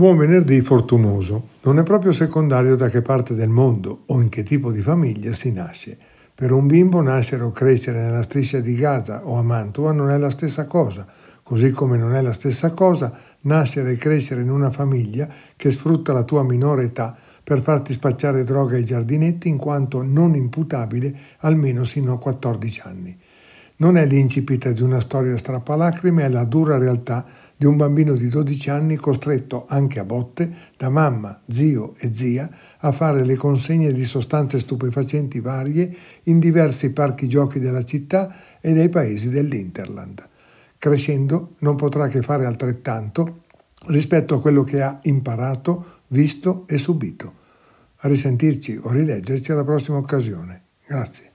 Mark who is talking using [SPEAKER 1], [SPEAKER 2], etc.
[SPEAKER 1] Buon venerdì fortunoso. Non è proprio secondario da che parte del mondo o in che tipo di famiglia si nasce. Per un bimbo nascere o crescere nella striscia di Gaza o a Mantova non è la stessa cosa, così come non è la stessa cosa nascere e crescere in una famiglia che sfrutta la tua minore età per farti spacciare droga ai giardinetti in quanto non imputabile almeno sino a 14 anni. Non è l'incipit di una storia strappalacrime, è la dura realtà di un bambino di 12 anni costretto anche a botte da mamma, zio e zia a fare le consegne di sostanze stupefacenti varie in diversi parchi giochi della città e dei paesi dell'Interland. Crescendo non potrà che fare altrettanto rispetto a quello che ha imparato, visto e subito. A risentirci o rileggerci alla prossima occasione. Grazie.